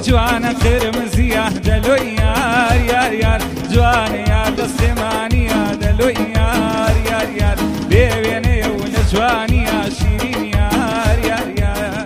جوانە قرمزیە دەلۆی یار یار یار جوانە یار دەستێمانیە دەلۆی یار یار یار بێوێنەیە و لە جوانیە شیرین یار یار یار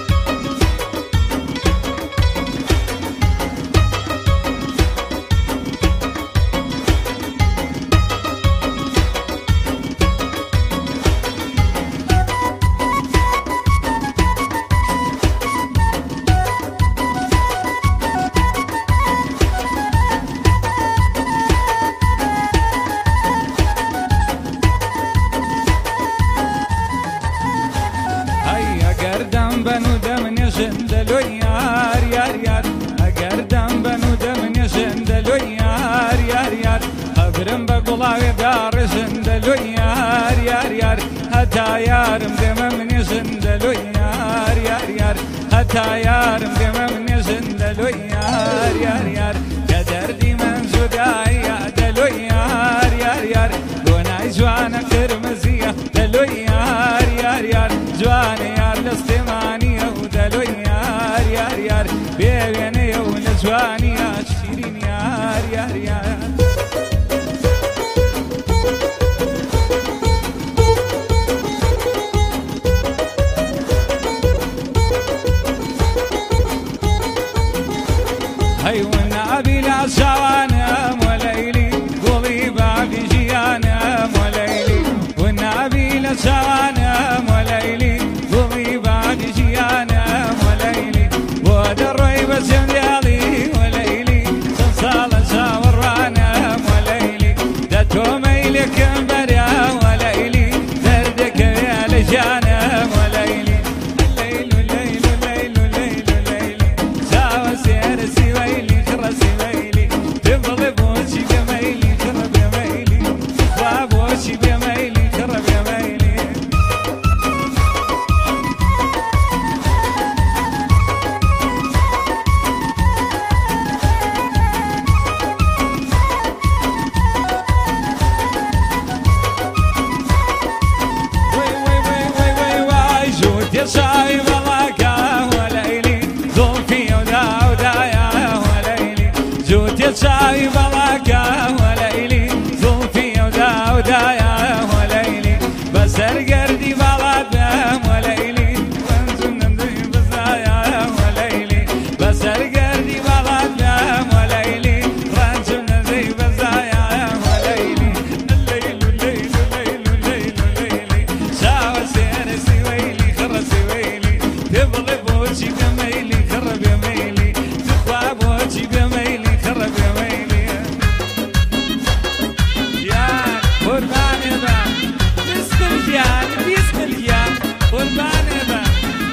بنو دم نشندلو یار یار یار اگر دم بنو دم نشندلو یار یار یار خبرم بقلاوی دار شندلو یار یار یار حتا یارم دمم نشندلو یار یار یار حتا یارم دمم نشندلو یار یار یار کدردی من جدایی دلو یار یار یار گونای جوان قرمزیه دلو یار یار یار جوان یار دستمانیه و دلو یار یار یار بێوێنەیە و لە جوانیە شیرین یار یار یار هەیوە نابی لا شاوانم وەلەیلی گوڵی بابی ژیانم وەلەیلی ونابی لە شاوانم وەلەیلی گوڵی بابی ژیانم وەلەیلی بۆ دەڕۆی بە زێندیاڵی وەلەیلی چەند ساڵە چاوەڕوانم وەلەیلی دەتۆمەی لێکم بەرە وەلەیلی دەردەکەوێ لە ژیانم وەلەیلی اللەیل و لەیل و لەیل و لەیل و لەیلی چاوە سێرە سیوەیلی خڕە سیوەیلی دڵێ بۆچی بێمەیلی خڕە بێمەیلی خوا بۆچی بێمەیلی خڕە بێمەیلی شاي بلاكا وليلي ظلفي ودا ودايا وليلي جوت شاي بلاكا وليلي ظلفي ودا ودايا وليلي بسر قردي بلاكا وليلي وانزل نمضي بزايا وليلي بسر قردي بلاكا وليلي وانزل نمضي بزايا وليلي الليل الليل الليل الليل الليل شاوى سير سويلي تبغي بوشي بميلي خرب يا ميلي تخوى بوشي بميلي خرب يا ميلي يا قربان با بسم الجان بسم الجان قربان با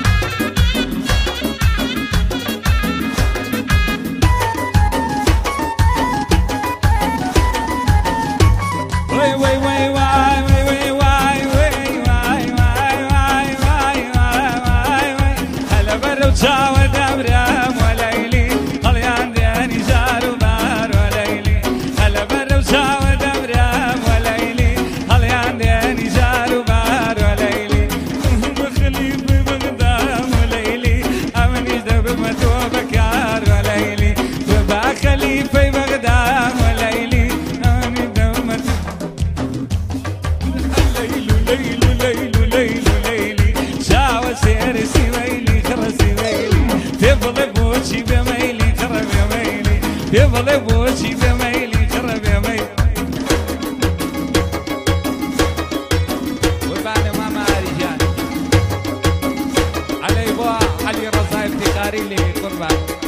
وي وي وي واي وي وي واي وي واي واي واي واي واي هلا برو تشاور دبرم وليلي خليان دياني زار وبار وليلي هلا برو تشاور دبرم وليلي خليان دياني زار وبار وليلي بخليفة بغدام وليلي أمني دب متو بكار وليلي ببا خليفة بغدام وليلي أمني دب متو الليل ليل ليل ليل ليلي شاوى سير سويلي خرى سويلي تبغي بوشي بميلي خرب يا ميلي تبغي بوشي بميلي خرب يا ميلي قربان ماما رجال علي بوا علي رضا افتخاري لي قربان